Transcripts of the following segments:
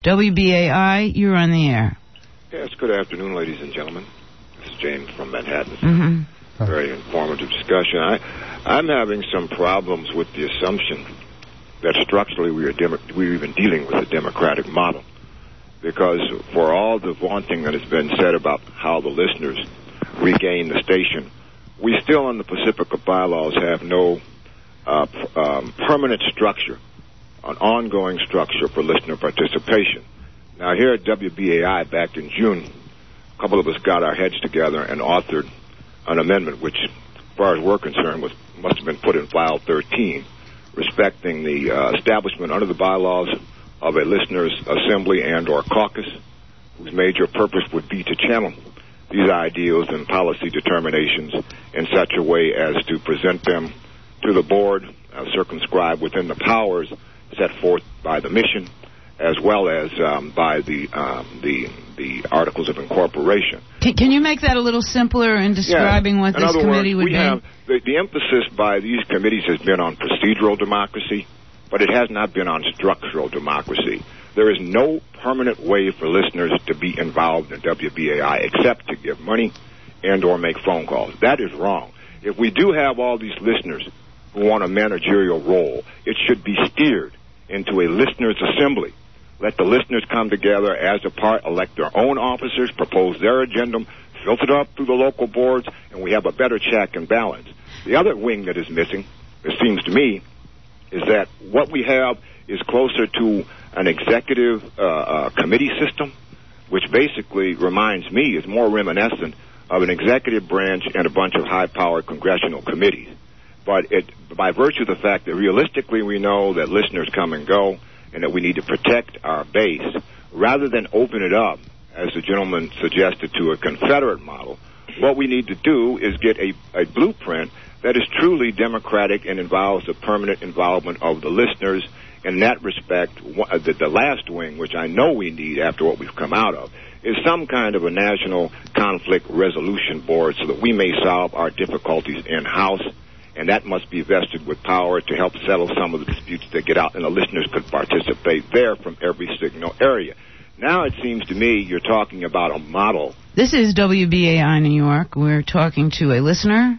WBAI, you're on the air. Yes, good afternoon, ladies and gentlemen. This is James from Manhattan. Mm-hmm. Very informative discussion. I'm having some problems with the assumption that structurally we're even dealing with a democratic model. Because for all the vaunting that has been said about how the listeners regain the station, we still in the Pacifica bylaws have no permanent structure, an ongoing structure for listener participation. Now here at WBAI back in June, a couple of us got our heads together and authored an amendment which, as far as we're concerned, must have been put in file 13, respecting the establishment under the bylaws of a listeners' assembly and or caucus, whose major purpose would be to channel these ideals and policy determinations in such a way as to present them to the board, circumscribed within the powers set forth by the mission, as well as by the Articles of Incorporation. Can you make that a little simpler in describing what this committee would be? The emphasis by these committees has been on procedural democracy, but it has not been on structural democracy. There is no permanent way for listeners to be involved in WBAI except to give money and or make phone calls. That is wrong. If we do have all these listeners who want a managerial role, it should be steered into a listeners' assembly. Let the listeners come together as a part, elect their own officers, propose their agenda, filter it up through the local boards, and we have a better check and balance. The other wing that is missing, it seems to me, is that what we have is closer to an executive committee system, which basically reminds me is more reminiscent of an executive branch and a bunch of high-powered congressional committees. But by virtue of the fact that realistically we know that listeners come and go and that we need to protect our base, rather than open it up, as the gentleman suggested, to a Confederate model, what we need to do is get a blueprint that is truly democratic and involves the permanent involvement of the listeners. In that respect, the last wing, which I know we need after what we've come out of, is some kind of a national conflict resolution board so that we may solve our difficulties in-house, and that must be vested with power to help settle some of the disputes that get out, and the listeners could participate there from every signal area. Now it seems to me you're talking about a model. This is WBAI New York. We're talking to a listener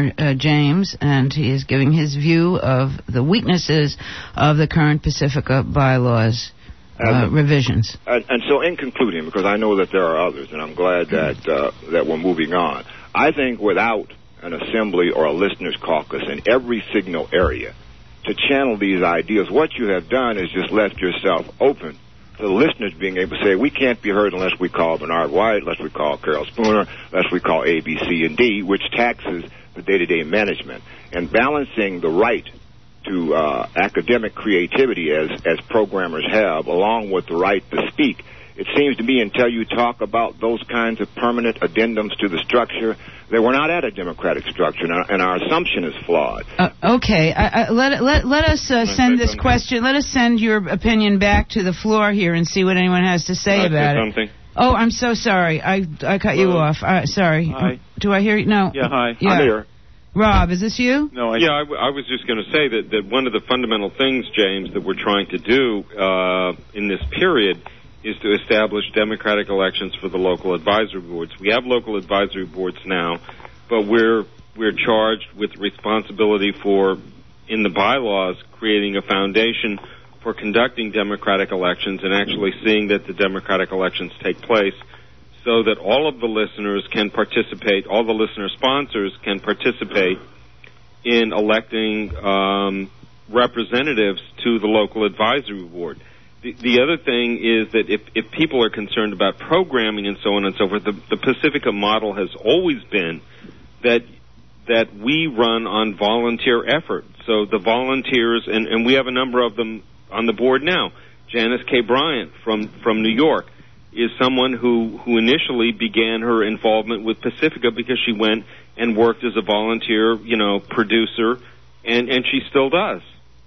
James, and he is giving his view of the weaknesses of the current Pacifica bylaws revisions. And so in concluding, because I know that there are others, and I'm glad that we're moving on, I think without an assembly or a listeners' caucus in every signal area to channel these ideas, what you have done is just left yourself open to the listeners being able to say, we can't be heard unless we call Bernard White, unless we call Carol Spooner, unless we call A, B, C, and D, which taxes the day-to-day management. And balancing the right to academic creativity as programmers have, along with the right to speak, it seems to me until you talk about those kinds of permanent addendums to the structure, that we're not at a democratic structure, and our assumption is flawed. Okay, let us send this question. Let us send your opinion back to the floor here and see what anyone has to say about it. Something? Oh, I'm so sorry. I cut you off. Sorry. Hi. Do I hear you? No. Yeah, hi. Yeah. I'm here. Rob, is this you? No. I was just going to say that one of the fundamental things, James, that we're trying to do in this period is to establish democratic elections for the local advisory boards. We have local advisory boards now, but we're charged with responsibility for, in the bylaws, creating a foundation for conducting democratic elections and actually seeing that the democratic elections take place so that all of the listeners can participate, all the listener sponsors can participate in electing representatives to the local advisory board. The other thing is that if people are concerned about programming and so on and so forth, the Pacifica model has always been that we run on volunteer effort. So the volunteers, and we have a number of them on the board now. Janice K. Bryant from New York is someone who initially began her involvement with Pacifica because she went and worked as a volunteer, producer, and she still does.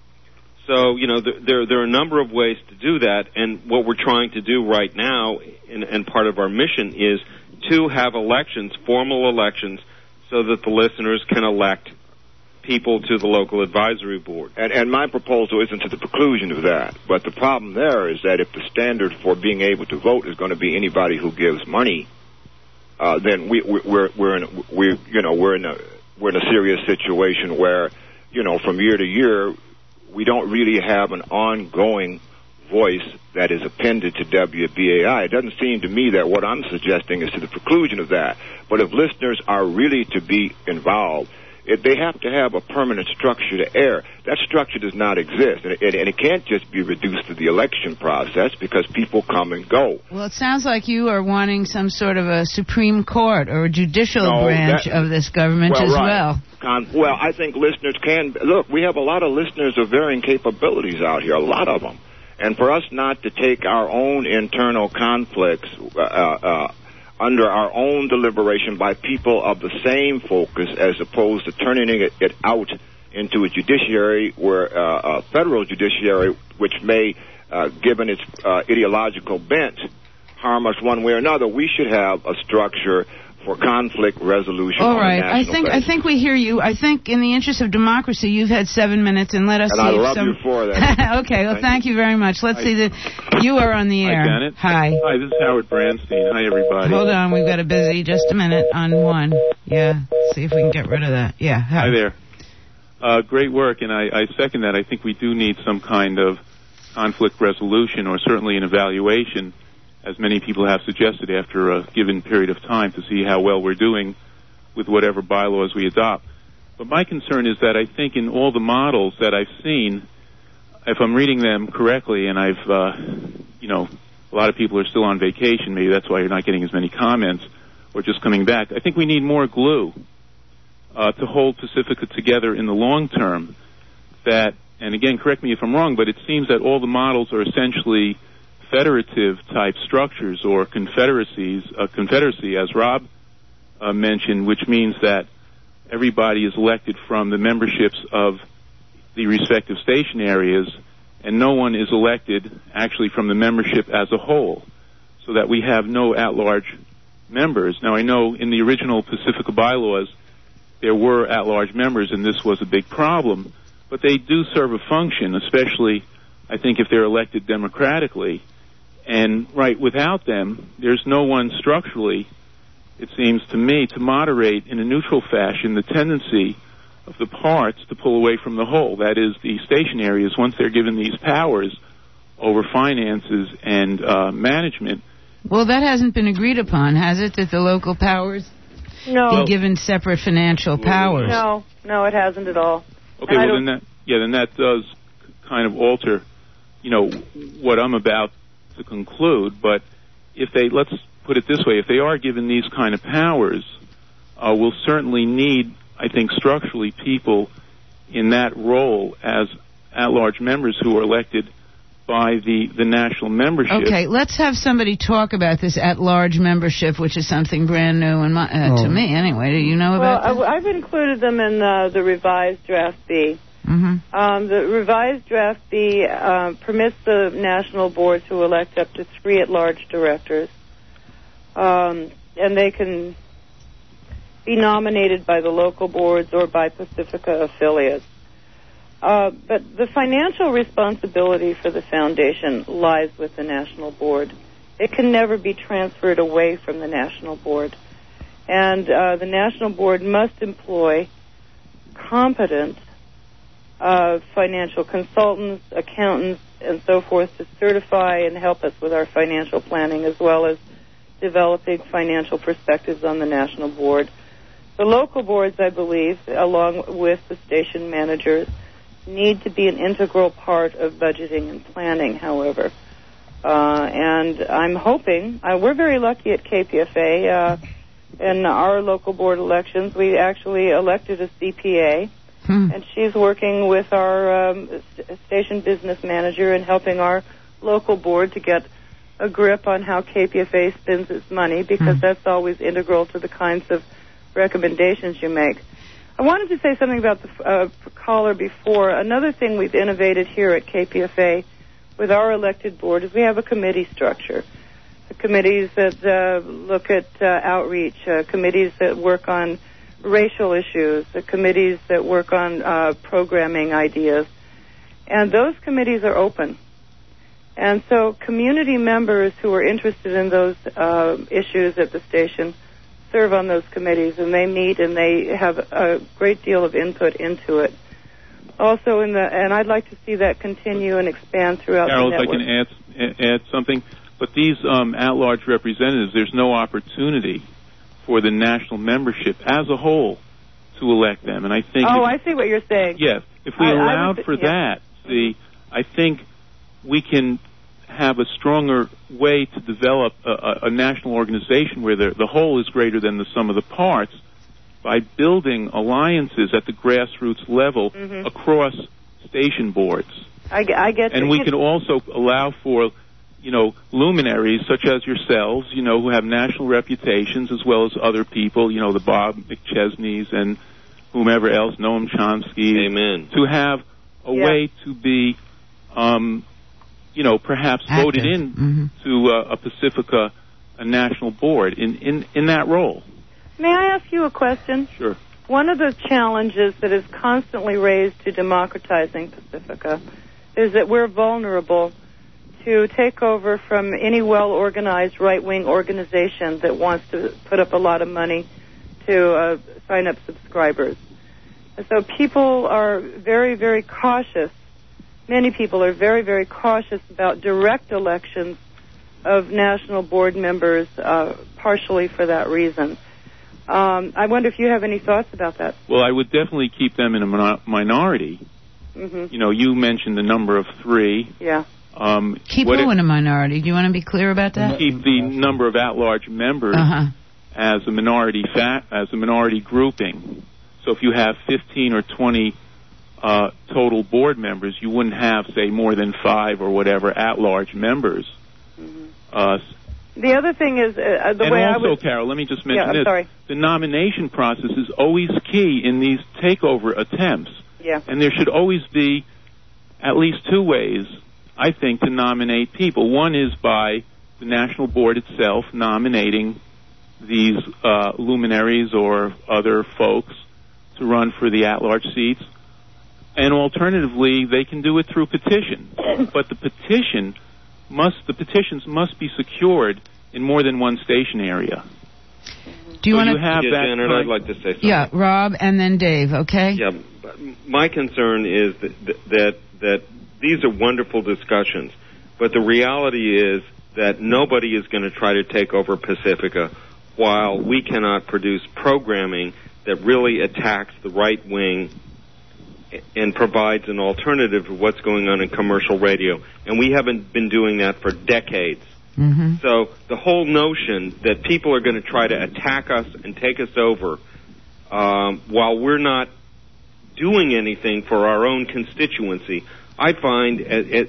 So, there are a number of ways to do that, and what we're trying to do right now, and part of our mission, is to have elections, formal elections, so that the listeners can elect people to the local advisory board. And my proposal isn't to the preclusion of that, but the problem there is that if the standard for being able to vote is going to be anybody who gives money, then we're in a serious situation where, from year to year, we don't really have an ongoing voice that is appended to WBAI. It doesn't seem to me that what I'm suggesting is to the preclusion of that. But if listeners are really to be involved, they have to have a permanent structure to air. That structure does not exist, and it can't just be reduced to the election process because people come and go. Well, it sounds like you are wanting some sort of a Supreme Court or a judicial branch of this government well. Well, I think listeners can... Look, we have a lot of listeners of varying capabilities out here, a lot of them. And for us not to take our own internal conflicts under our own deliberation by people of the same focus as opposed to turning it out into a judiciary, where a federal judiciary, which may, given its ideological bent, harm us one way or another, we should have a structure for conflict resolution. All right, I think we hear you. I think in the interest of democracy, you've had 7 minutes, and let us see. And I love you for that. Okay, well, thank you very much. Let's see that you are on the air. Hi, Janet. Hi. Hi, this is Howard Branstein. Hi, everybody. Hold on, we've got a busy. Just a minute on one. Yeah, see if we can get rid of that. Yeah. Hi there. Great work, and I second that. I think we do need some kind of conflict resolution, or certainly an evaluation, as many people have suggested, after a given period of time, to see how well we're doing with whatever bylaws we adopt. But my concern is that I think in all the models that I've seen, if I'm reading them correctly, and I've, a lot of people are still on vacation, maybe that's why you're not getting as many comments, or just coming back, I think we need more glue to hold Pacifica together in the long term. That, and again, correct me if I'm wrong, but it seems that all the models are essentially federative type structures, or confederacy, as Rob mentioned, which means that everybody is elected from the memberships of the respective station areas, and no one is elected actually from the membership as a whole, so that we have no at-large members. Now, I know in the original Pacifica bylaws there were at-large members, and this was a big problem, but they do serve a function, especially, I think, if they're elected democratically. And, without them, there's no one structurally, it seems to me, to moderate in a neutral fashion the tendency of the parts to pull away from the whole. That is, the station areas, once they're given these powers over finances and management. Well, that hasn't been agreed upon, has it, that the local powers be given separate financial powers? No, it hasn't at all. Okay, then that does kind of alter, what I'm about to conclude. But let's put it this way, if they are given these kind of powers, we'll certainly need, I think, structurally people in that role as at-large members who are elected by the national membership. Okay, let's have somebody talk about this at-large membership, which is something brand new to me anyway. Do you know about that? I've included them in the revised Draft B. Mm-hmm. The revised Draft B permits the national board to elect up to 3 at-large directors, and they can be nominated by the local boards or by Pacifica affiliates. But the financial responsibility for the foundation lies with the national board. It can never be transferred away from the national board. And the national board must employ competent financial consultants, accountants, and so forth to certify and help us with our financial planning, as well as developing financial perspectives on the national board. The local boards, I believe, along with the station managers, need to be an integral part of budgeting and planning, however. And I'm hoping, we're very lucky at KPFA. In our local board elections, we actually elected a CPA, and she's working with our station business manager and helping our local board to get a grip on how KPFA spends its money, because that's always integral to the kinds of recommendations you make. I wanted to say something about the caller before. Another thing we've innovated here at KPFA with our elected board is we have a committee structure. The committees that look at outreach, committees that work on racial issues, the committees that work on programming ideas. And those committees are open. And so community members who are interested in those issues at the station serve on those committees, and they meet and they have a great deal of input into it. Also, and I'd like to see that continue and expand throughout Carol, the network. if I can add something, but these at-large representatives, there's no opportunity for the national membership as a whole to elect them, and I think. Oh, I see what you're saying. Yes, if we allowed for that, I think we can have a stronger way to develop a national organization where the whole is greater than the sum of the parts by building alliances at the grassroots level across station boards. I get and we can also allow for, luminaries such as yourselves, who have national reputations, as well as other people, the Bob McChesneys and whomever else, Noam Chomsky. Amen. To have a way to be perhaps active. Voted in to a Pacifica, a national board in that role. May I ask you a question? Sure. One of the challenges that is constantly raised to democratizing Pacifica is that we're vulnerable to take over from any well-organized right-wing organization that wants to put up a lot of money to sign up subscribers. And so people are very, very cautious. Many people are very, very cautious about direct elections of national board members, partially for that reason. I wonder if you have any thoughts about that. Well, I would definitely keep them in a minority. You mentioned the number of 3. Yeah. Keep who in a minority? Do you want to be clear about that? Keep the number of at-large members as a minority grouping. So if you have 15 or 20 total board members, you wouldn't have, say, more than 5 or whatever at-large members. The other thing is Carol, let me just mention this. Sorry. The nomination process is always key in these takeover attempts. Yeah. And there should always be at least 2 ways, I think, to nominate people. One is by the national board itself nominating these luminaries or other folks to run for the at-large seats. And alternatively, they can do it through petition. But the petitions must be secured in more than one station area. Do you want to have that? Janet, I'd like to say something. Yeah, Rob and then Dave, okay? Yeah, my concern is that these are wonderful discussions, but the reality is that nobody is going to try to take over Pacifica while we cannot produce programming that really attacks the right wing and provides an alternative to what's going on in commercial radio. And we haven't been doing that for decades. So the whole notion that people are going to try to attack us and take us over while we're not doing anything for our own constituency, I find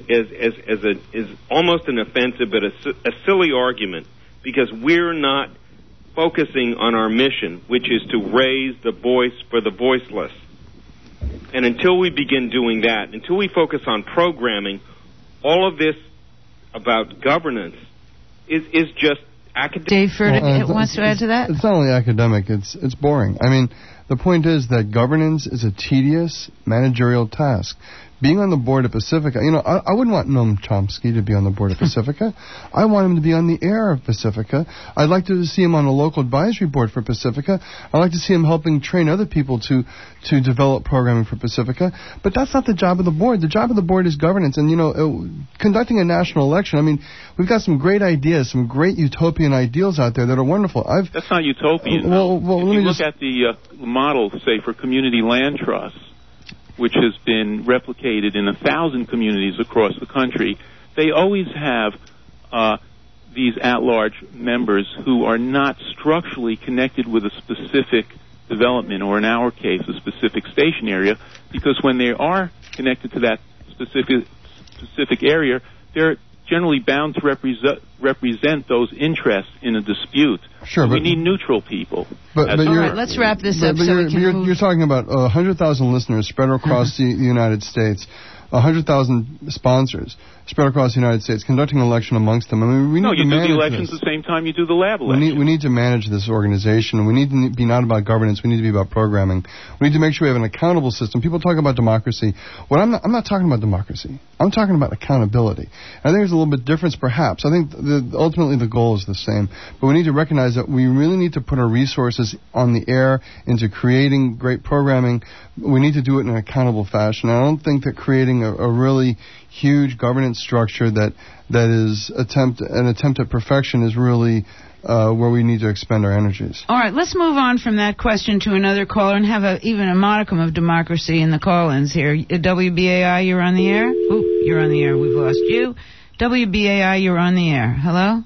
as almost an offensive but a silly argument, because we're not focusing on our mission, which is to raise the voice for the voiceless. And until we begin doing that, until we focus on programming, all of this about governance is just academic. Dave Furtick wants to add to that? It's not only academic, it's boring. I mean, the point is that governance is a tedious managerial task. Being on the board of Pacifica, I wouldn't want Noam Chomsky to be on the board of Pacifica. I want him to be on the air of Pacifica. I'd like to see him on a local advisory board for Pacifica. I'd like to see him helping train other people to develop programming for Pacifica. But that's not the job of the board. The job of the board is governance. And, conducting a national election, I mean, we've got some great ideas, some great utopian ideals out there that are wonderful. That's not utopian. Well, if you look at the model, say, for community land trusts, which has been replicated in 1,000 communities across the country, they always have these at-large members who are not structurally connected with a specific development, or in our case, a specific station area, because when they are connected to that specific area, they're generally bound to represent those interests in a dispute. Sure, we need neutral people. All right, let's wrap this up. You're talking about 100,000 listeners spread across the United States. 100,000 sponsors spread across the United States, conducting an election amongst them. I mean, we need to manage do the elections this. the same time you do the lab elections. We need to manage this organization. We need to be not about governance. We need to be about programming. We need to make sure we have an accountable system. People talk about democracy. I'm not talking about democracy. I'm talking about accountability. I think there's a little bit difference, perhaps. I think ultimately the goal is the same. But we need to recognize that we really need to put our resources on the air into creating great programming. We need to do it in an accountable fashion. I don't think that creating a really huge governance structure that is an attempt at perfection is really where we need to expend our energies. All right, let's move on from that question to another caller and have even a modicum of democracy in the call-ins here. WBAI, you're on the air? Ooh, you're on the air. We've lost you. WBAI, you're on the air. Hello?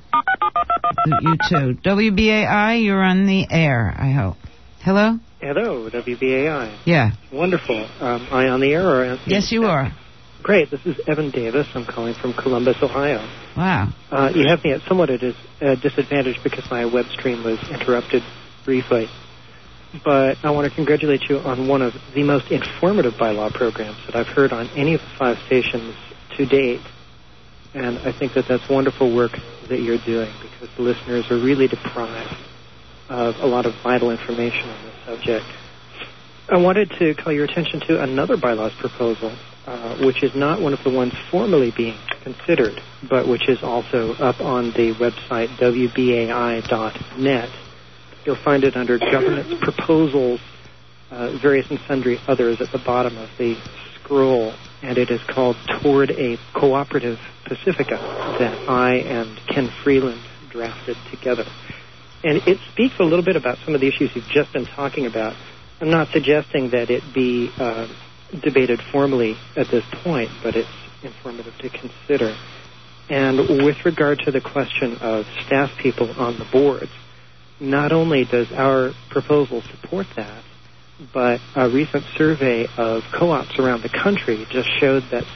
You too. WBAI, you're on the air, I hope. Hello? Hello, WBAI. Yeah. Wonderful. Am I on the air? Or yes, you are. Great. This is Evan Davis. I'm calling from Columbus, Ohio. Wow. You have me at somewhat at a disadvantage because my web stream was interrupted briefly. But I want to congratulate you on one of the most informative bylaw programs that I've heard on any of the 5 stations to date. And I think that that's wonderful work that you're doing because the listeners are really deprived of a lot of vital information on this subject. I wanted to call your attention to another bylaws proposal, which is not one of the ones formally being considered, but which is also up on the website wbai.net. You'll find it under Governance Proposals, various and sundry others at the bottom of the scroll, and it is called Toward a Cooperative Pacifica that I and Ken Freeland drafted together. And it speaks a little bit about some of the issues you've just been talking about. I'm not suggesting that it be debated formally at this point, but it's informative to consider. And with regard to the question of staff people on the boards, not only does our proposal support that, but a recent survey of co-ops around the country just showed that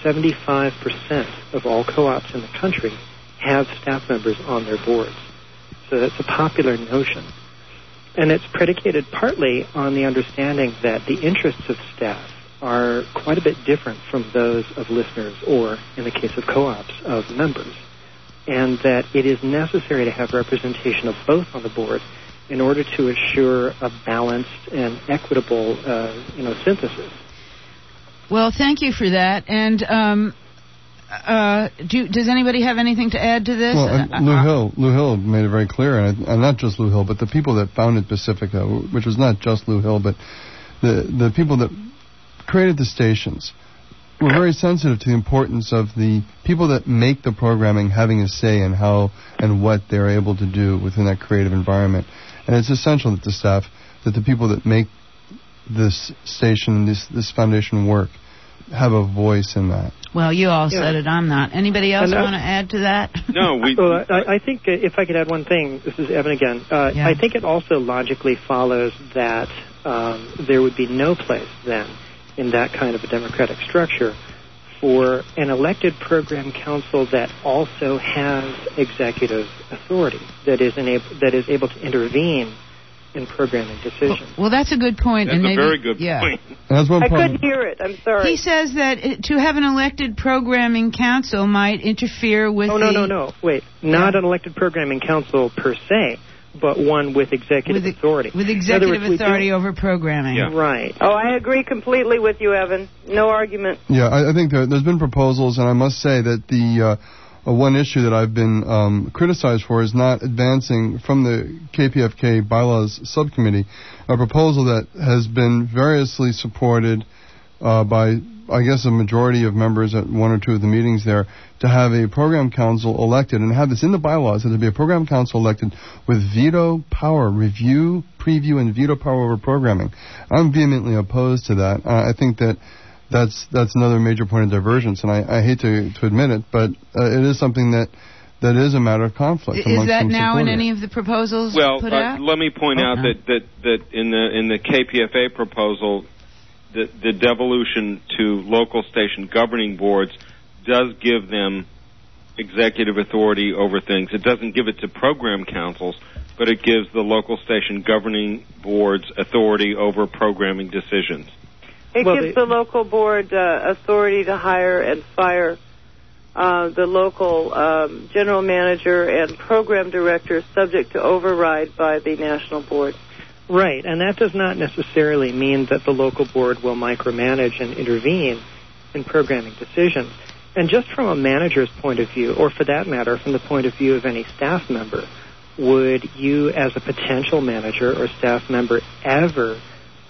75% of all co-ops in the country have staff members on their boards. So that's a popular notion. And it's predicated partly on the understanding that the interests of staff are quite a bit different from those of listeners or, in the case of co-ops, of members. And that it is necessary to have representation of both on the board in order to assure a balanced and equitable, synthesis. Well, thank you for that. And does anybody have anything to add to this? Well, Lou Hill made it very clear, and not just Lou Hill, but the people that founded Pacifica, which was not just Lou Hill, but the people that created the stations, were very sensitive to the importance of the people that make the programming having a say in how and what they're able to do within that creative environment. And it's essential that the people that make this station, this foundation work, have a voice in that. Well, you all said it. I'm not. Anybody else want to add to that? No, I think if I could add one thing, this is Evan again. I think it also logically follows that there would be no place then in that kind of a democratic structure for an elected program council that also has executive authority, that is able to intervene in programming decisions. Well, that's a good point. That's and maybe, a very good point. I couldn't hear it. I'm sorry. He says that to have an elected programming council might interfere with No. Wait. Not an elected programming council per se, but one with executive authority. With executive authority over programming. Yeah. Right. Oh, I agree completely with you, Evan. No argument. Yeah, I think there's been proposals, and I must say that the one issue that I've been criticized for is not advancing from the KPFK bylaws subcommittee a proposal that has been variously supported by, I guess, a majority of members at one or two of the meetings there, to have a program council elected and have this in the bylaws, that there be a program council elected with veto power, review, preview, and veto power over programming. I'm vehemently opposed to that. I think that's another major point of divergence, and I hate to admit it, but it is something that is a matter of conflict. Is that now in any of the proposals put out? Let me point out that in the KPFA proposal, the devolution to local station governing boards does give them executive authority over things. It doesn't give it to program councils, but it gives the local station governing boards authority over programming decisions. It gives the local board authority to hire and fire the local general manager and program director, subject to override by the national board. Right, and that does not necessarily mean that the local board will micromanage and intervene in programming decisions. And just from a manager's point of view, or for that matter, from the point of view of any staff member, would you as a potential manager or staff member ever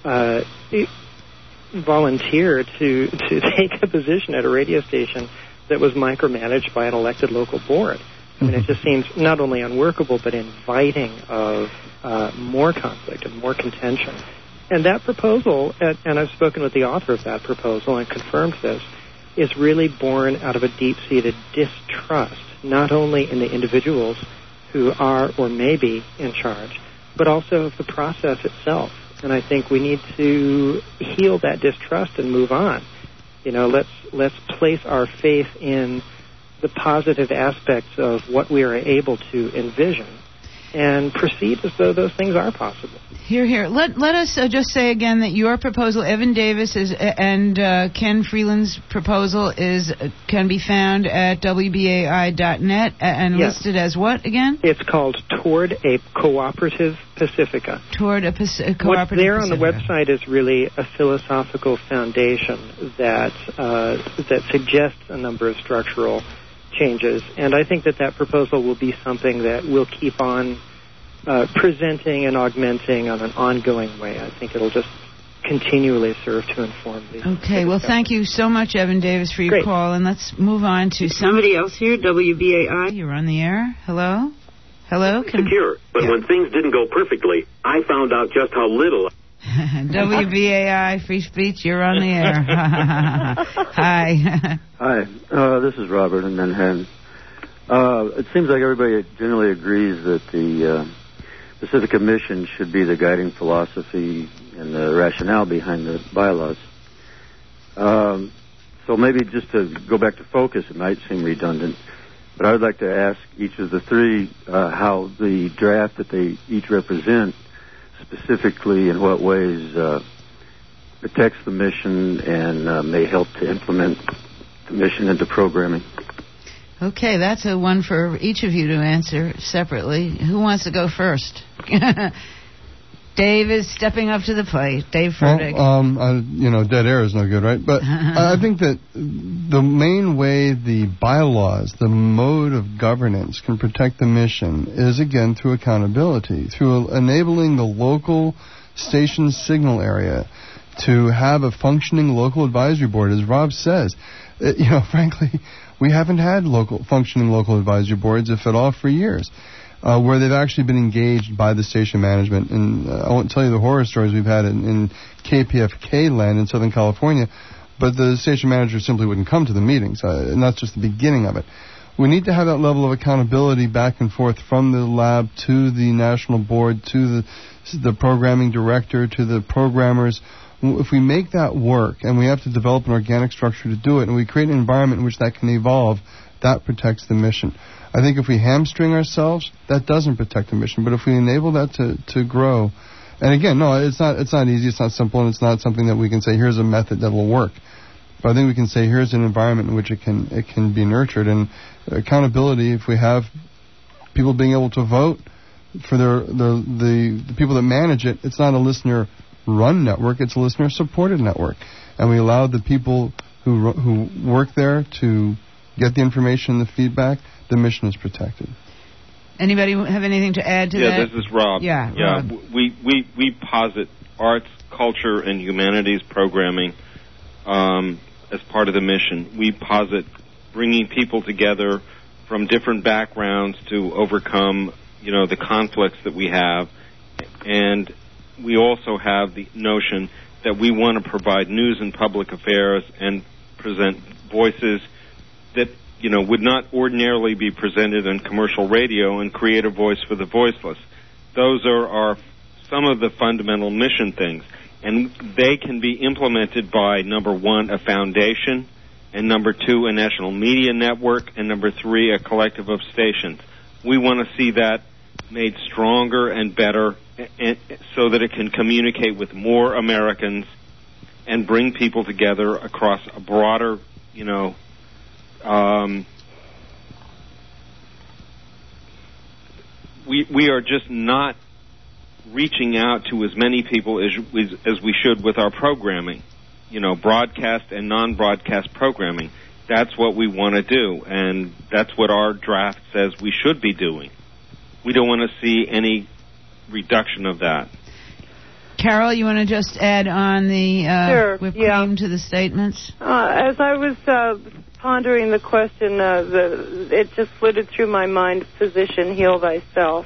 volunteer to take a position at a radio station that was micromanaged by an elected local board? I mean, it just seems not only unworkable, but inviting of more conflict and more contention. And that proposal, and I've spoken with the author of that proposal and confirmed this, is really born out of a deep-seated distrust, not only in the individuals who are or may be in charge, but also of the process itself. And I think we need to heal that distrust and move on. You know, let's place our faith in the positive aspects of what we are able to envision and proceed as though those things are possible. Here. Let us just say again that your proposal, Evan Davis and Ken Freeland's proposal, can be found at WBAI.net and listed as what again? It's called Toward a Cooperative Pacifica. Toward a Cooperative Pacifica. What's there on the website is really a philosophical foundation that suggests a number of structural changes, and I think that proposal will be something that we'll keep on presenting and augmenting on an ongoing way. I think it'll just continually serve to inform these. Okay, well, thank you so much, Evan Davis, for your call, and let's move on to somebody else here, WBAI. You're on the air. Hello? Secure, but when things didn't go perfectly, I found out just how little... WBAI, free speech, you're on the air. Hi. Hi, this is Robert in Manhattan. It seems like everybody generally agrees that the Pacifica mission should be the guiding philosophy and the rationale behind the bylaws. So maybe just to go back to focus, it might seem redundant, but I would like to ask each of the three how the draft that they each represent specifically in what ways protects the mission and may help to implement the mission into programming. Okay, that's a one for each of you to answer separately. Who wants to go first? Dave is stepping up to the plate. Dave Furtick. Dead air is no good, right? But I think that the main way the bylaws, the mode of governance can protect the mission is, again, through accountability, through enabling the local station signal area to have a functioning local advisory board. As Rob says, frankly, we haven't had functioning local advisory boards, if at all, for years. Where they've actually been engaged by the station management. And I won't tell you the horror stories we've had in KPFK land in Southern California, but the station manager simply wouldn't come to the meetings, and that's just the beginning of it. We need to have that level of accountability back and forth from the lab to the national board, to the programming director, to the programmers. If we make that work, and we have to develop an organic structure to do it, and we create an environment in which that can evolve, that protects the mission. I think if we hamstring ourselves, that doesn't protect the mission. But if we enable that to grow, and again, no, it's not easy, it's not simple, and it's not something that we can say, here's a method that will work. But I think we can say, here's an environment in which it can be nurtured. And accountability, if we have people being able to vote for the people that manage it, it's not a listener-run network, it's a listener-supported network. And we allow the people who work there to get the information, the feedback, the mission is protected. Anybody have anything to add to that? Yeah, this is Rob. Yeah, Rob. We posit arts, culture, and humanities programming as part of the mission. We posit bringing people together from different backgrounds to overcome, the conflicts that we have. And we also have the notion that we want to provide news and public affairs and present voices that would not ordinarily be presented on commercial radio and create a voice for the voiceless. Those are some of the fundamental mission things. And they can be implemented by, number one, a foundation, and number two, a national media network, and number three, a collective of stations. We want to see that made stronger and better so that it can communicate with more Americans and bring people together across a broader, we are just not reaching out to as many people as we should with our programming, broadcast and non-broadcast programming. That's what we want to do, and that's what our draft says we should be doing. We don't want to see any reduction of that. Carol, you want to just add on the whipped cream to the statements? As I was pondering the question, it just flitted through my mind, physician, heal thyself.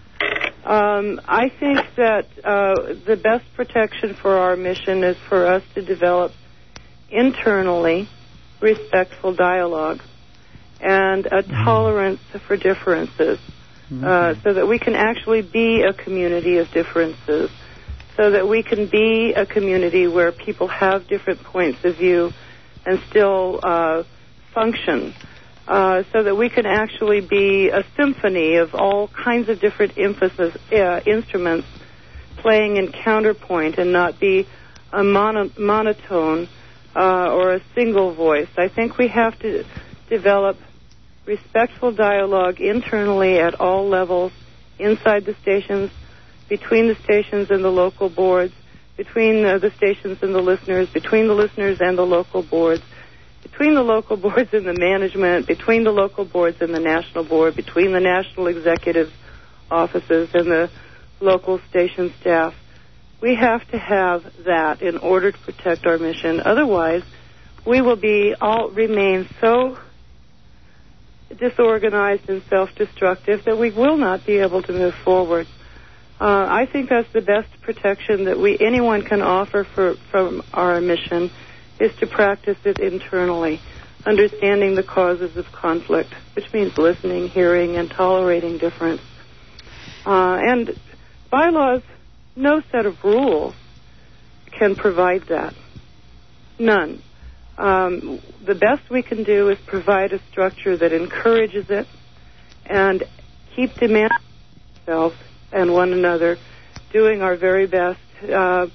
I think that the best protection for our mission is for us to develop internally respectful dialogue and a tolerance for differences, so that we can actually be a community of differences, so that we can be a community where people have different points of view and still function, so that we can actually be a symphony of all kinds of different instruments playing in counterpoint and not be a monotone or a single voice. I think we have to develop respectful dialogue internally at all levels, inside the stations, between the stations and the local boards, between the stations and the listeners, between the listeners and the local boards, between the local boards and the management, between the local boards and the national board, between the national executive offices and the local station staff. We have to have that in order to protect our mission. Otherwise, we will remain so disorganized and self-destructive that we will not be able to move forward. I think that's the best protection that anyone can offer from our mission, is to practice it internally, understanding the causes of conflict, which means listening, hearing, and tolerating difference. And bylaws, no set of rules can provide that. None. The best we can do is provide a structure that encourages it and keep demanding ourselves and one another, doing our very best to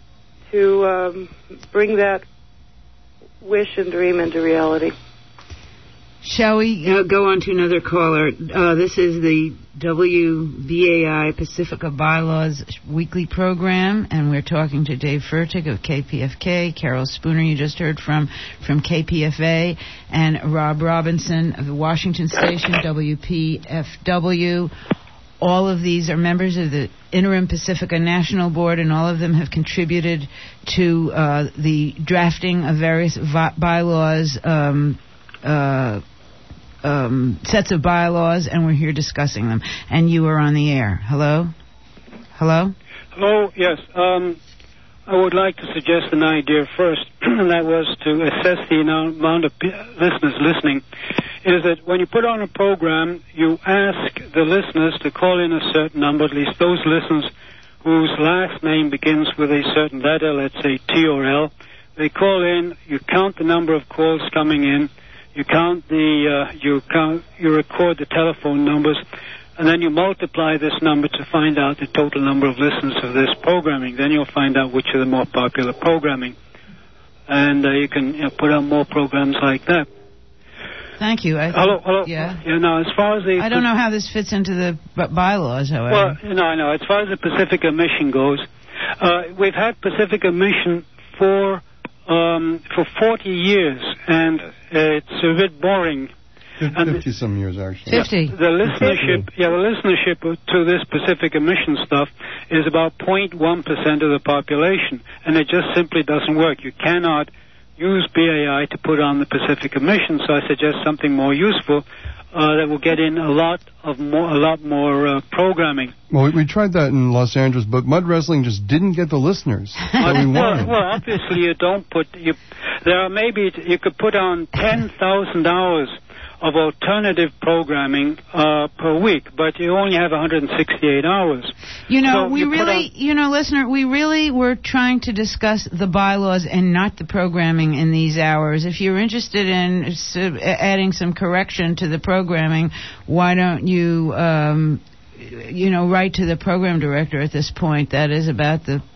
bring that wish and dream into reality. Shall we go on to another caller? This is the WBAI Pacifica Bylaws weekly program, and we're talking to Dave Fertig of KPFK, Carol Spooner, you just heard from KPFA, and Rob Robinson of the Washington station, WPFW. All of these are members of the Interim Pacifica National Board, and all of them have contributed to the drafting of various bylaws, sets of bylaws, and we're here discussing them. And you are on the air. Hello? Hello? Hello, yes. I would like to suggest an idea first, and that was to assess the amount of listeners listening. Is that when you put on a program, you ask the listeners to call in a certain number, at least those listeners whose last name begins with a certain letter, let's say T or L. They call in, you count the number of calls coming in, you count you record the telephone numbers, and then you multiply this number to find out the total number of listeners of this programming. Then you'll find out which are the more popular programming, and you can put on more programs like that. Thank you. Hello. Yeah. Now, as far as I don't know how this fits into the bylaws, however. Well, no, I know. As far as the Pacifica Mission goes, we've had Pacifica Mission for 40 years, and it's a bit boring. 50-some years, actually. 50. The listenership to this Pacifica Mission stuff is about 0.1% of the population, and it just simply doesn't work. You cannot use BAI to put on the Pacifica Mission, so I suggest something more useful that will get in a lot more programming. Well, we tried that in Los Angeles, but Mud Wrestling just didn't get the listeners that we wanted. Well, obviously you don't put. You could put on 10,000 hours of alternative programming per week, but you only have 168 hours. Listener, we really were trying to discuss the bylaws and not the programming in these hours. If you're interested in adding some correction to the programming, why don't you, write to the program director at this point. That is about the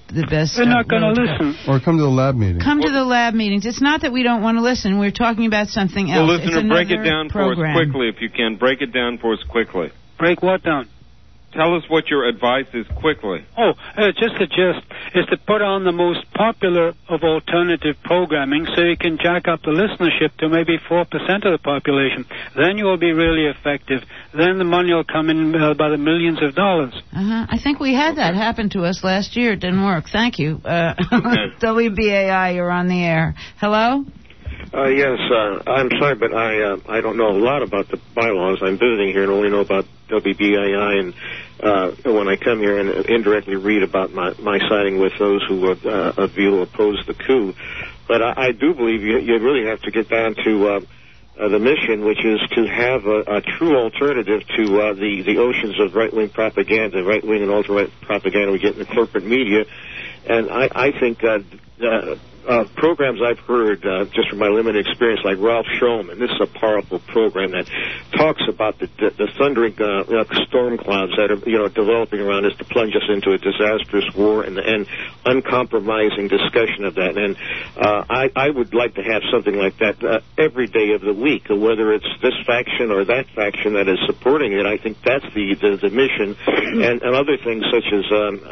the best. They're not going to listen. Or come to the lab meeting. Come to the lab meetings. It's not that we don't want to listen. We're talking about something else. Well, listener, break it down program. for us quickly if you can. Break it down for us quickly. Break what down? Tell us what your advice is quickly. Oh, just the gist is to put on the most popular of alternative programming so you can jack up the listenership to maybe 4% of the population. Then you will be really effective. Then the money will come in by the millions of dollars. I think we had that happen to us last year. It didn't work. Thank you. WBAI, you're on the air. Hello? Yes, I'm sorry, but I don't know a lot about the bylaws. I'm visiting here and only know about WBAI, and when I come here and indirectly read about my siding with those who oppose the coup. But I do believe you really have to get down to the mission, which is to have a true alternative to the oceans of right-wing propaganda, right-wing and ultra-right propaganda we get in the corporate media. And I think programs I've heard, just from my limited experience, like Ralph Shulman, this is a powerful program that talks about the thundering storm clouds that are developing around us to plunge us into a disastrous war, and uncompromising discussion of that. And I would like to have something like that every day of the week, whether it's this faction or that faction that is supporting it. I think that's the mission, and other things such as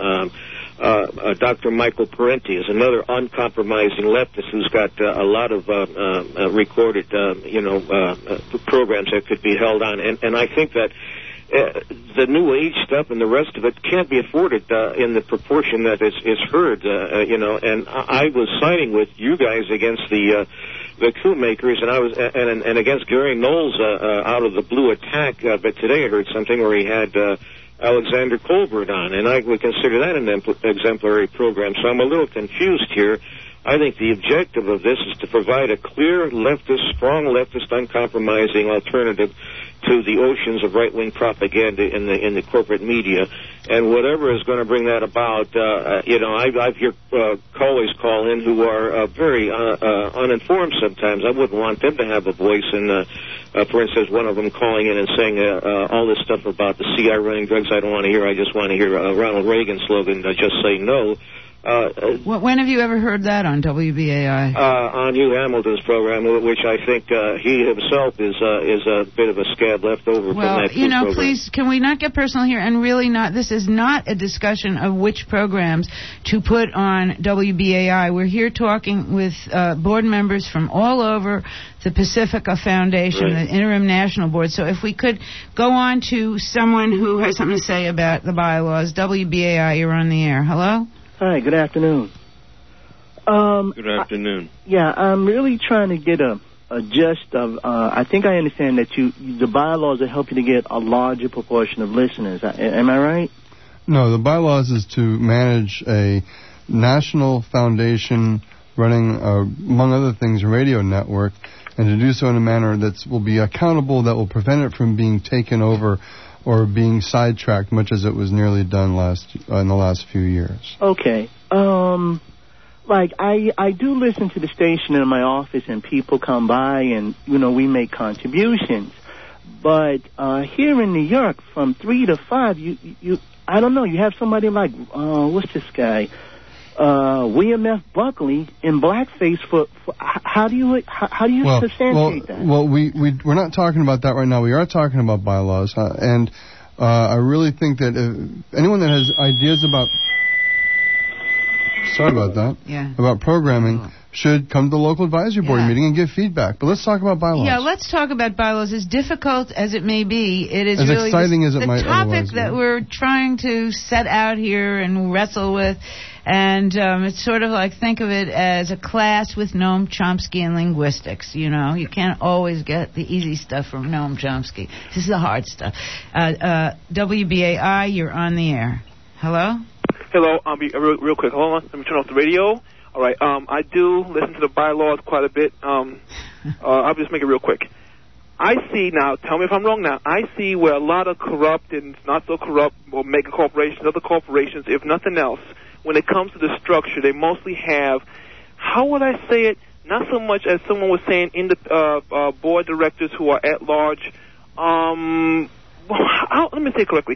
Dr. Michael Parenti is another uncompromising leftist who's got a lot of recorded, programs that could be held on. And I think that the New Age stuff and the rest of it can't be afforded in the proportion that is heard, And I was siding with you guys against the coup makers, and I was and against Gary Knowles out of the blue attack. But today I heard something where he had Alexander Colbert on, and I would consider that an exemplary program. So I'm a little confused here. I think the objective of this is to provide a clear leftist, strong leftist, uncompromising alternative to the oceans of right-wing propaganda in the corporate media, and whatever is going to bring that about. I've heard callers call in who are very uninformed sometimes. I wouldn't want them to have a voice. And for instance, one of them calling in and saying all this stuff about the CIA running drugs, I don't want to hear. I just want to hear Ronald Reagan's slogan, just say no. When have you ever heard that on WBAI? On Hugh Hamilton's program, which I think he himself is a bit of a scab left over from that program. Please, can we not get personal here and really not? This is not a discussion of which programs to put on WBAI. We're here talking with board members from all over the Pacifica Foundation, the Interim National Board. So if we could go on to someone who has something to say about the bylaws. WBAI, you're on the air. Hello? Hi, good afternoon. Good afternoon. I'm really trying to get a gist of, I think I understand that the bylaws are helping to get a larger proportion of listeners. Am I right? No, the bylaws is to manage a national foundation running, among other things, a radio network, and to do so in a manner that will be accountable, that will prevent it from being taken over or being sidetracked, much as it was nearly done in the last few years. Okay. I do listen to the station in my office, and people come by, and we make contributions. But here in New York, from 3 to 5, I don't know. You have somebody like what's this guy, William F. Buckley in blackface. For how do you substantiate that? Well, we're not talking about that right now. We are talking about bylaws, and I really think that anyone that has ideas about about programming should come to the local advisory board meeting and give feedback. But let's talk about bylaws. Yeah, let's talk about bylaws. As difficult as it may be, it is as really exciting as it might topic that we're trying to set out here and wrestle with. And it's sort of like, think of it as a class with Noam Chomsky in linguistics. You can't always get the easy stuff from Noam Chomsky. This is the hard stuff. WBAI, you're on the air. Hello? Hello. I'll be real quick. Hold on. Let me turn off the radio. All right. I do listen to the bylaws quite a bit. I'll just make it real quick. I see now, tell me if I'm wrong now, I see where a lot of corrupt and not so corrupt or mega corporations, other corporations, if nothing else, when it comes to the structure, they mostly have, how would I say it, not so much as someone was saying in the board directors who are at large. Let me say it correctly.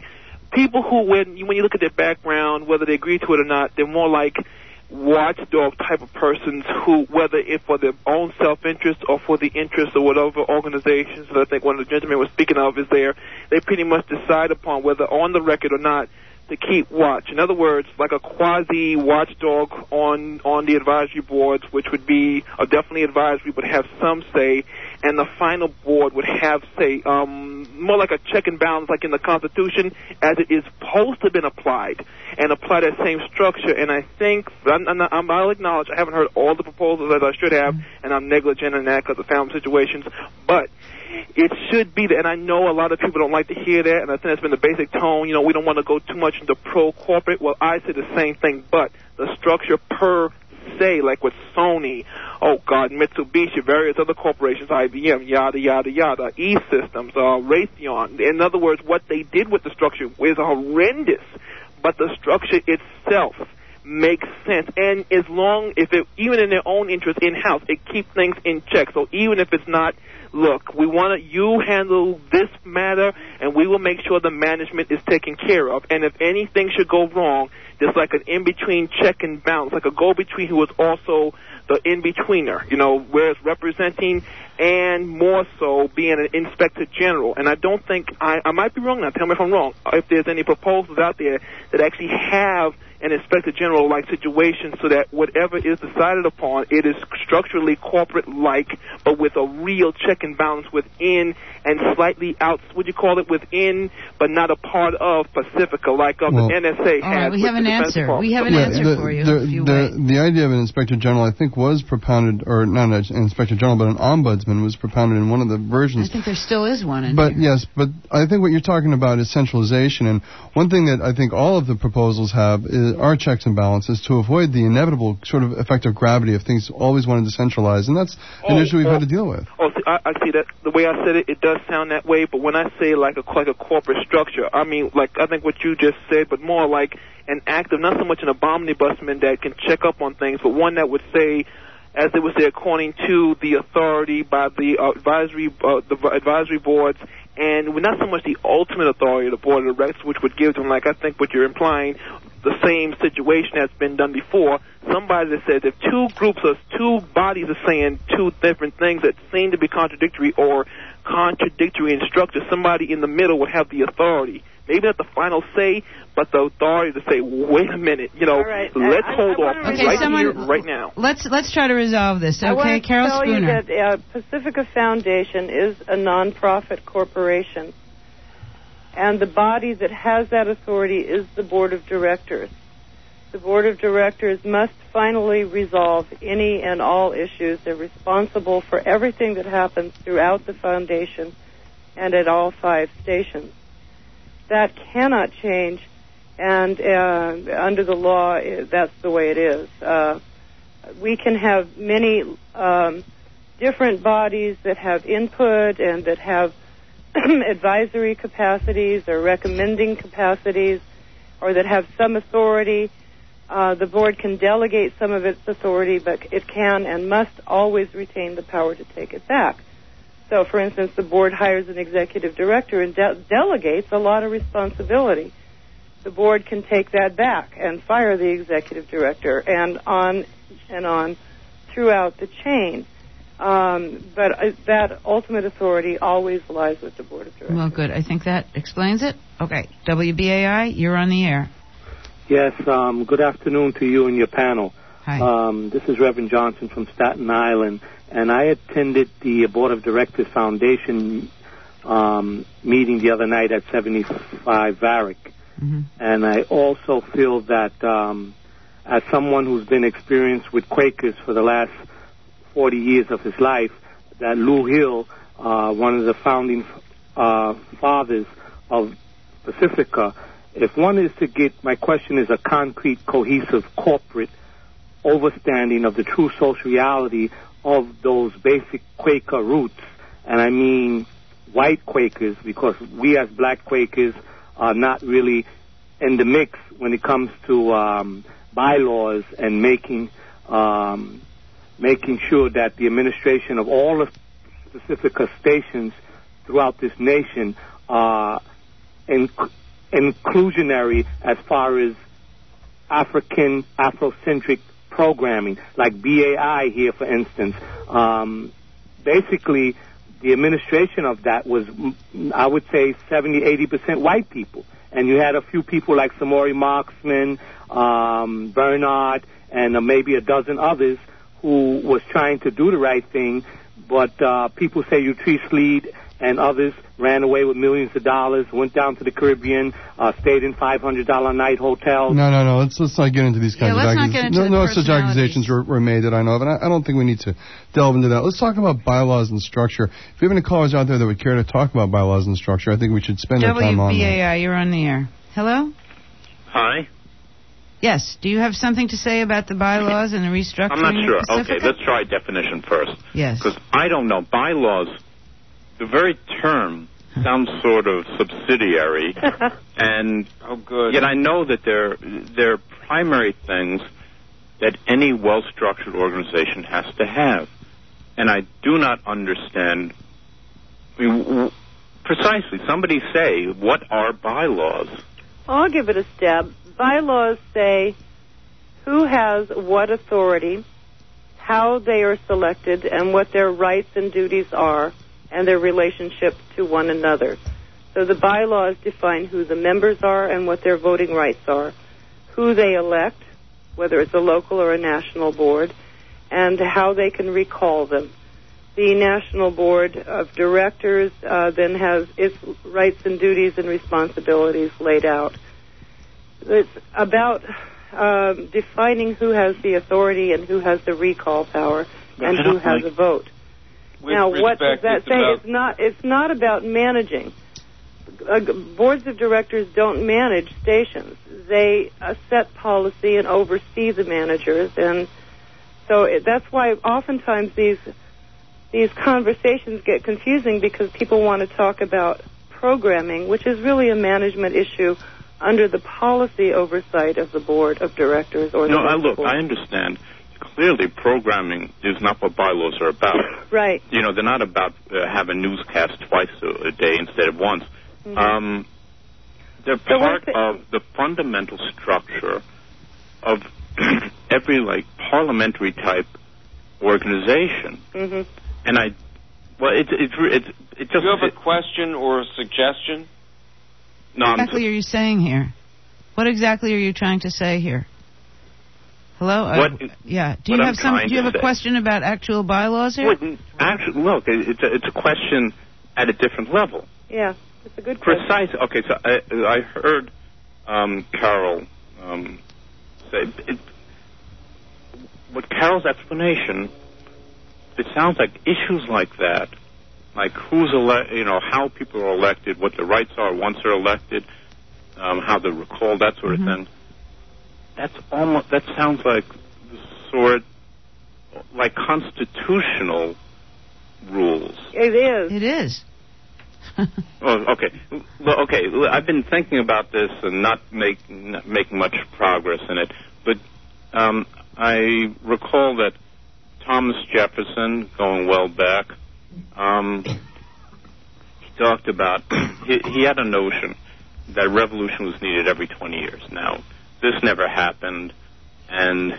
people who, when you look at their background, whether they agree to it or not, they're more like watchdog type of persons who, whether it's for their own self-interest or for the interest of whatever organizations that I think one of the gentlemen was speaking of is there, they pretty much decide upon whether on the record or not to keep watch. In other words, like a quasi-watchdog on the advisory boards, which would be definitely advisory, but have some say, and the final board would have say, more like a check and balance, like in the Constitution, as it is supposed to have been applied, and apply that same structure. And I think, I'll acknowledge, I haven't heard all the proposals as I should have, and I'm negligent in that because of family situations, but it should be there, and I know a lot of people don't like to hear that, and I think that's been the basic tone. You know, we don't want to go too much into pro-corporate. Well, I say the same thing, but the structure per se, like with Sony, Mitsubishi, various other corporations, IBM, yada, yada, yada, E-Systems, Raytheon. In other words, what they did with the structure is horrendous, but the structure itself makes sense, and even in their own interest in-house, it keeps things in check. So even if it's not, look, we want you handle this matter, and we will make sure the management is taken care of. And if anything should go wrong, there's like an in-between check and balance, like a go-between who is also the in-betweener, you know, whereas representing and more so being an inspector general. And I don't think, I might be wrong now, tell me if I'm wrong, if there's any proposals out there that actually have an inspector general-like situation so that whatever is decided upon, it is structurally corporate-like, but with a real check and balance within and slightly out, would you call it, within, but not a part of Pacifica, like the NSA has. We have an answer. We have an answer for you. The idea of an inspector general, I think, was propounded, or not an inspector general, but an ombudsman was propounded in one of the versions. I think there still is one in here. Yes, but I think what you're talking about is centralization, and one thing that I think all of the proposals have are checks and balances to avoid the inevitable sort of effect of gravity if things always wanted to centralize, and that's an issue we've had to deal with. I see that. The way I said it, it does sound that way, but when I say like a corporate structure, I mean, like, I think what you just said, but more like an active, not so much an omnibusman that can check up on things, but one that would say, as it would say, according to the authority by the advisory boards, and not so much the ultimate authority of the board of directors, which would give them, like I think what you're implying, the same situation that's been done before. Somebody that says if two bodies are saying two different things that seem to be contradictory or contradictory in structure, somebody in the middle would have the authority. Maybe not the final say, but the authority to say, wait a minute, you know, right. let's hold off here, right now. Let's try to resolve this, okay? I want to Carol tell Spooner. you that Pacifica Foundation is a non-profit corporation, and the body that has that authority is the Board of Directors. The Board of Directors must finally resolve any and all issues. They're responsible for everything that happens throughout the foundation and at all 5 stations. That cannot change, and under the law, that's the way it is. We can have many different bodies that have input and that have advisory capacities or recommending capacities, or that have some authority. The board can delegate some of its authority, but it can and must always retain the power to take it back. So, for instance, the board hires an executive director and delegates a lot of responsibility. The board can take that back and fire the executive director, and on throughout the chain. But that ultimate authority always lies with the board of directors. Well, good. I think that explains it. Okay. WBAI, you're on the air. Yes, good afternoon to you and your panel. Hi. This is Reverend Johnson from Staten Island, and I attended the Board of Directors Foundation meeting the other night at 75 Varick. Mm-hmm. And I also feel that as someone who's been experienced with Quakers for the last 40 years of his life, that Lou Hill, one of the founding fathers of Pacifica, if one is to get, my question is a concrete, cohesive, corporate overstanding of the true social reality of those basic Quaker roots, and I mean white Quakers, because we as black Quakers are not really in the mix when it comes to bylaws and making sure that the administration of all the Pacifica stations throughout this nation are inclusionary as far as Afrocentric programming, like BAI here, for instance. Basically, the administration of that was, I would say, 70-80% white people. And you had a few people like Samori Marksman, Bernard, and maybe a dozen others who was trying to do the right thing. But people say Utrice Sleed and others ran away with millions of dollars, went down to the Caribbean, stayed in $500 a night hotels. No. Let's not get into these kinds of accusations. No such accusations were made that I know of, and I don't think we need to delve into that. Let's talk about bylaws and structure. If you have any callers out there that would care to talk about bylaws and structure, I think we should spend our time on that. WBAI, you're on the air. Hello? Hi. Yes. Do you have something to say about the bylaws and the restructuring? I'm not sure. Pacifica? Okay, let's try definition first. Yes. Because I don't know. Bylaws, the very term sounds sort of subsidiary, and yet I know that they're primary things that any well-structured organization has to have. And I do not understand, precisely, somebody say, what are bylaws? I'll give it a stab. Bylaws say who has what authority, how they are selected, and what their rights and duties are, and their relationship to one another. So the bylaws define who the members are and what their voting rights are, who they elect, whether it's a local or a national board, and how they can recall them. The National Board of Directors then has its rights and duties and responsibilities laid out. It's about defining who has the authority and who has the recall power and who has a vote. Now, what does that say? It's not about managing. Boards of directors don't manage stations. They set policy and oversee the managers, and so that's why oftentimes these conversations get confusing, because people want to talk about programming, which is really a management issue under the policy oversight of the board of directors or the board. I understand. Clearly, programming is not what bylaws are about. Right. You know, they're not about having newscasts twice a day instead of once. Mm-hmm. They're part of the fundamental structure of every, parliamentary type organization. Mm-hmm. And it just... Do you have a question or a suggestion? No, what exactly are you saying here? What exactly are you trying to say here? Hello? Do you have a question about actual bylaws here? Look, it's a question at a different level. Yeah, it's a good question. Precise. Okay, so I heard Carol say... What Carol's explanation, it sounds like issues like that, like how people are elected, what their rights are once they're elected, how they're recalled, that sort of thing. That sounds like constitutional rules. It is. Okay. Well, okay. I've been thinking about this and not making much progress in it, but I recall that Thomas Jefferson, going well back, he talked about he had a notion that revolution was needed every 20 years. Now, this never happened, and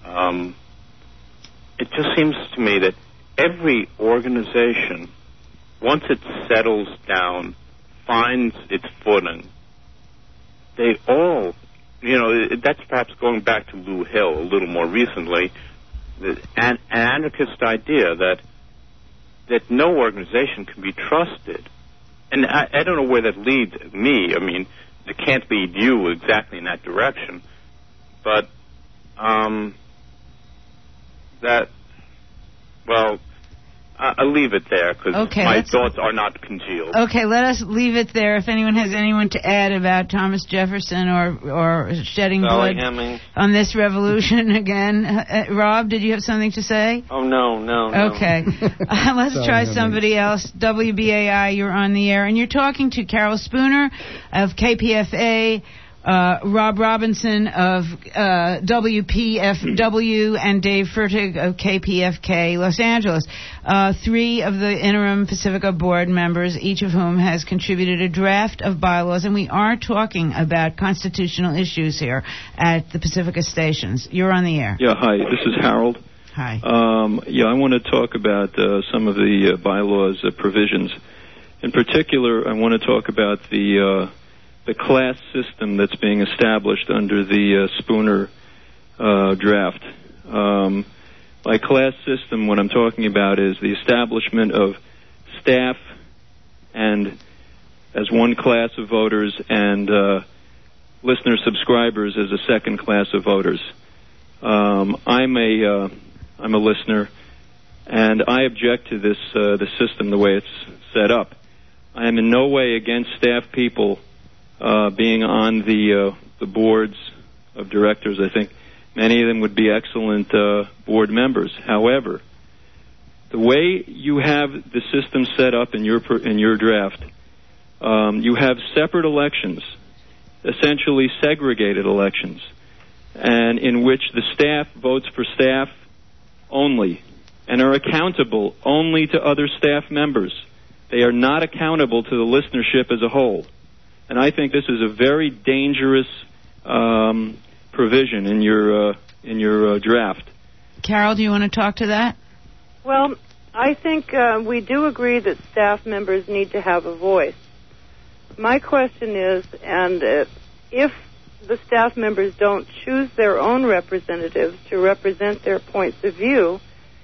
it just seems to me that every organization, once it settles down, finds its footing, they all, that's perhaps going back to Lou Hill a little more recently, an anarchist idea that no organization can be trusted. And I don't know where that leads me. I mean, it can't lead you exactly in that direction. But I'll leave it there because my thoughts are not congealed. Okay, let us leave it there. If anyone has anyone to add about Thomas Jefferson or shedding blood on this revolution again. Rob, did you have something to say? Oh, no. Okay. Let's try somebody else. WBAI, you're on the air, and you're talking to Carol Spooner of KPFA Rob Robinson of WPFW and Dave Fertig of KPFK Los Angeles. 3 of the interim Pacifica board members, each of whom has contributed a draft of bylaws, and we are talking about constitutional issues here at the Pacifica stations. You're on the air. Yeah, hi. This is Harold. Hi. I want to talk about some of the bylaws provisions. In particular, I want to talk about the class system that's being established under the Spooner draft. By class system, what I'm talking about is the establishment of staff and as one class of voters and listener subscribers as a second class of voters. I'm a listener, and I object to this the system the way it's set up. I am in no way against staff people being on the boards of directors. I think many of them would be excellent board members. However, the way you have the system set up in your draft, you have separate elections, essentially segregated elections, and in which the staff votes for staff only and are accountable only to other staff members. They are not accountable to the listenership as a whole. And I think this is a very dangerous provision in your draft. Carol, do you want to talk to that? Well, I think we do agree that staff members need to have a voice. My question is, and if the staff members don't choose their own representatives to represent their points of view,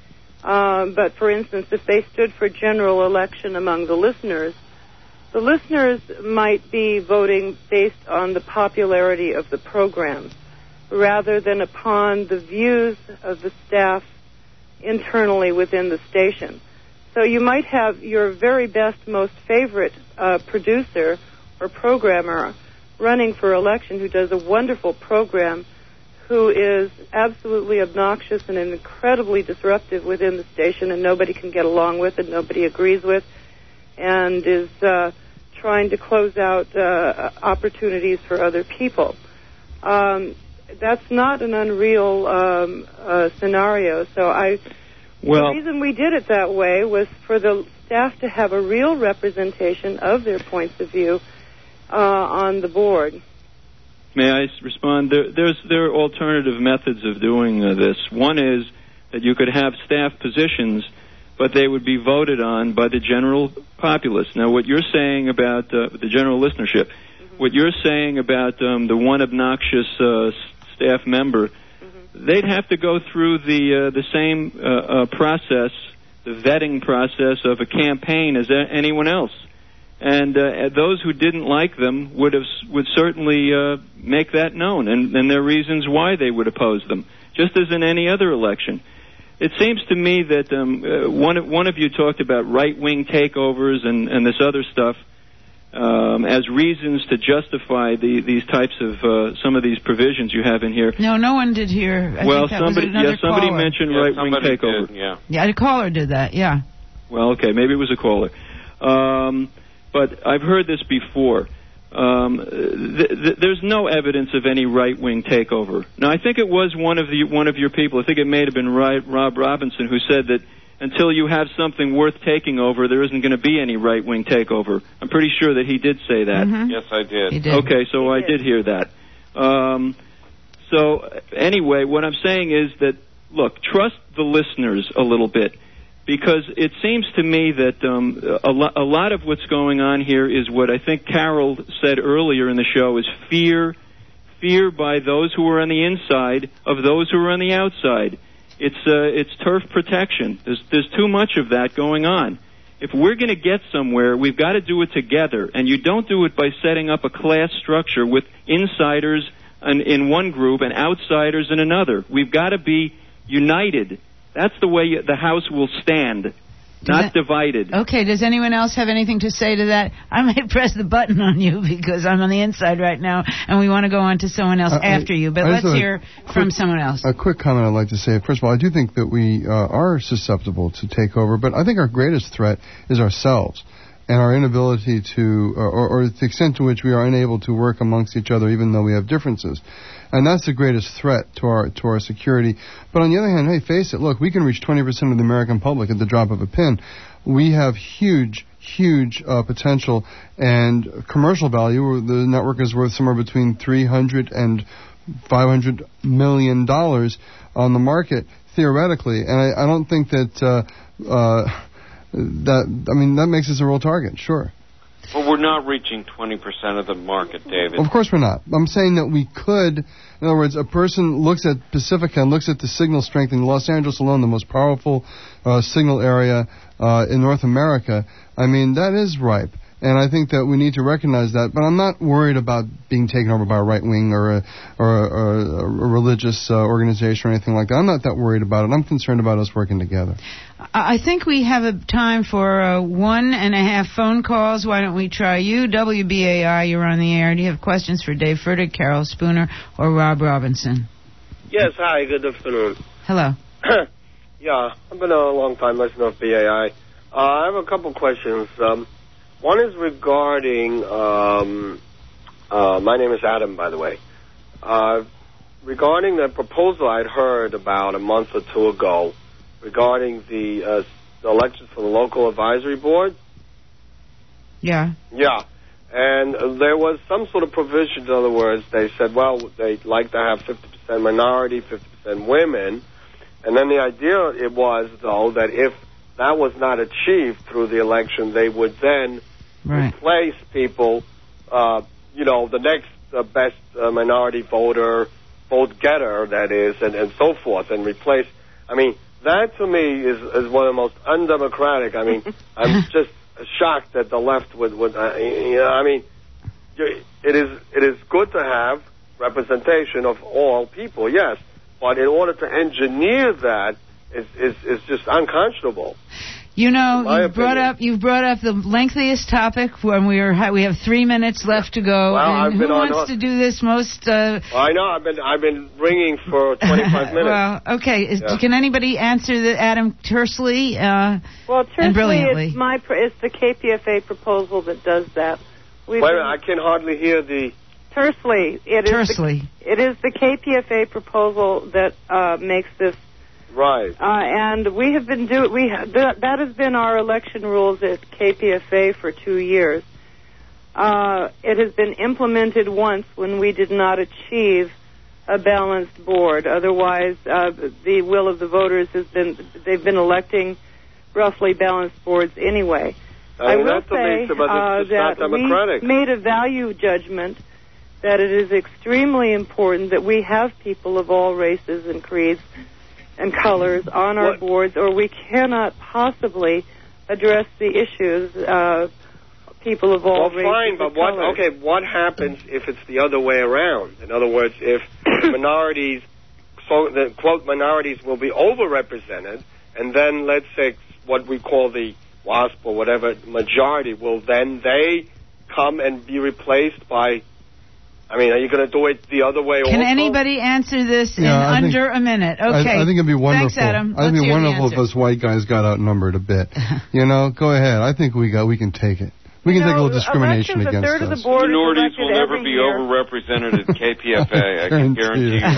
but for instance, if they stood for general election among the listeners might be voting based on the popularity of the program rather than upon the views of the staff internally within the station. So you might have your very best, most favorite producer or programmer running for election who does a wonderful program, who is absolutely obnoxious and incredibly disruptive within the station and nobody can get along with and nobody agrees with, and is trying to close out opportunities for other people. That's not an unreal scenario. So the reason we did it that way was for the staff to have a real representation of their points of view on the board. May I respond? There are alternative methods of doing this. One is that you could have staff positions, but they would be voted on by the general populace. Now, what you're saying about the general listenership, what you're saying about the one obnoxious staff member, they'd have to go through the same process, the vetting process of a campaign as anyone else. And those who didn't like them would certainly make that known, and there are reasons why they would oppose them, just as in any other election. It seems to me that one of you talked about right-wing takeovers and this other stuff as reasons to justify these types of some of these provisions you have in here. No one did here. Somebody mentioned right-wing takeover. Yeah, a caller did that. Yeah. Well, okay, maybe it was a caller. But I've heard this before. There's no evidence of any right-wing takeover. Now, I think it was one of your people. I think it may have been Rob Robinson who said that until you have something worth taking over, there isn't going to be any right-wing takeover. I'm pretty sure that he did say that. Mm-hmm. Yes, I did. He did. Okay, so I did hear that. So anyway, what I'm saying is that, look, trust the listeners a little bit. Because it seems to me that a lot of what's going on here is what I think Carol said earlier in the show is fear by those who are on the inside of those who are on the outside. It's turf protection. There's too much of that going on. If we're going to get somewhere, we've got to do it together, and you don't do it by setting up a class structure with insiders in one group and outsiders in another. We've got to be united. That's the way the House will stand, not divided. Okay, does anyone else have anything to say to that? I might press the button on you because I'm on the inside right now, and we want to go on to someone else after you. But let's hear from someone else. A quick comment I'd like to say. First of all, I do think that we are susceptible to takeover, but I think our greatest threat is ourselves. and our inability to, or the extent to which we are unable to work amongst each other, even though we have differences. And that's the greatest threat to our security. But on the other hand, hey, face it, look, we can reach 20% of the American public at the drop of a pin. We have huge potential and commercial value. The network is worth somewhere between $300 and $500 million on the market, theoretically. And I don't think that that makes us a real target, sure. But we're not reaching 20% of the market, David. Of course we're not. I'm saying that we could. In other words, a person looks at Pacifica and looks at the signal strength in Los Angeles alone, the most powerful signal area in North America. I mean, that is ripe. And I think that we need to recognize that. But I'm not worried about being taken over by a right wing or a religious organization or anything like that. I'm not that worried about it. I'm concerned about us working together. I think we have a time for 1.5 phone calls. Why don't we try you? WBAI, you're on the air. Do you have questions for Dave Furtick, Carol Spooner, or Rob Robinson? Yes, hi, good afternoon. Hello. Yeah, I've been a long-time listener of BAI. I have a couple questions. One is regarding, my name is Adam, by the way, regarding the proposal I'd heard about a month or two ago regarding the elections for the local advisory board. Yeah. Yeah. And there was some sort of provision, in other words, they said, well, they'd like to have 50% minority, 50% women. And then the idea it was, though, that if that was not achieved through the election, they would then replace people, the next best minority vote getter, that is, and so forth, and replace. I mean, that to me is one of the most undemocratic. I mean, I'm just shocked that the left would I mean, it is good to have representation of all people, yes, but in order to engineer that is just unconscionable. You know, you've brought up the lengthiest topic when we have 3 minutes left to go. Well, and who wants to do this most? I know I've been ringing for 25 minutes. Well, okay. Can anybody answer Adam tersely? Well, and brilliantly. It's the KPFA proposal that does that. Wait a minute, I can hardly hear the. Tersely. It is the KPFA proposal that makes this. Right. And we have been that has been our election rules at KPFA for 2 years. It has been implemented once when we did not achieve a balanced board. Otherwise, the will of the voters they've been electing roughly balanced boards anyway. I will say that we made a value judgment that it is extremely important that we have people of all races and creeds and colors on our boards, or we cannot possibly address the issues people of all races fine, but and colors. what happens if it's the other way around? In other words, if minorities, the quote minorities will be overrepresented, and then let's say what we call the WASP or whatever majority, will then they come and be replaced by? I mean, are you going to do it the other way? Can anybody answer this in under a minute? Okay. I think it'd be wonderful. Thanks, Adam. I think it'd be wonderful if us white guys got outnumbered a bit. Go ahead. I think we can take it. We can take a little discrimination against us. Minorities will never be overrepresented at KPFA. I can guarantee you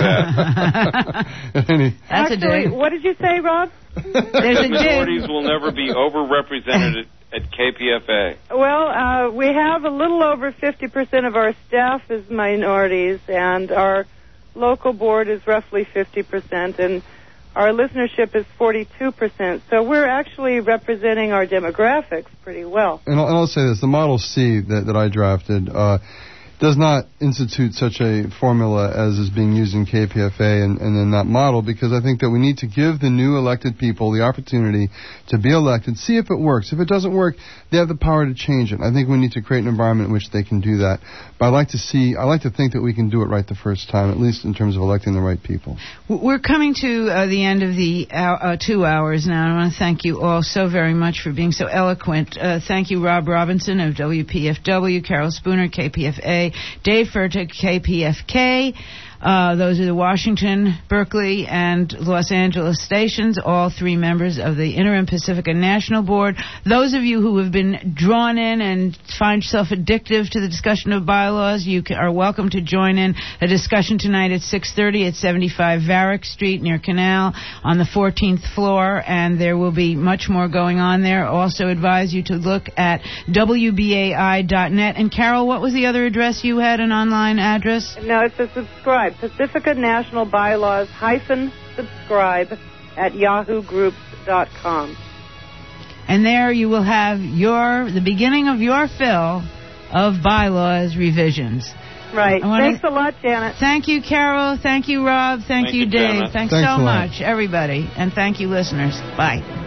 that. Actually, what did you say, Rob? Minorities will never be overrepresented at KPFA. Well, we have a little over 50% of our staff is minorities, and our local board is roughly 50%, and our listenership is 42%. So we're actually representing our demographics pretty well. And I'll say this, the Model C that I drafted does not institute such a formula as is being used in KPFA and in that model, because I think that we need to give the new elected people the opportunity to be elected, see if it works. If it doesn't work, they have the power to change it. I think we need to create an environment in which they can do that. But I like to think that we can do it right the first time, at least in terms of electing the right people. We're coming to the end of the 2 hours now. I want to thank you all so very much for being so eloquent. Thank you, Rob Robinson of WPFW, Carol Spooner, KPFA, Dave Furtick, KPFK. Those are the Washington, Berkeley, and Los Angeles stations, all 3 members of the Interim Pacifica National Board. Those of you who have been drawn in and find yourself addictive to the discussion of bylaws, you are welcome to join in a discussion tonight at 6:30 at 75 Varick Street near Canal on the 14th floor, and there will be much more going on there. Also advise you to look at WBAI.net. And Carol, what was the other address you had, an online address? No, it's a subscribe. Pacifica National Bylaws -subscribe at yahoogroups.com. And there you will have the beginning of your fill of bylaws revisions. Right. Thanks a lot, Janet. Thank you, Carol. Thank you, Rob. Thank you, Dave. Janet. Thanks so much, everybody. And thank you, listeners. Bye.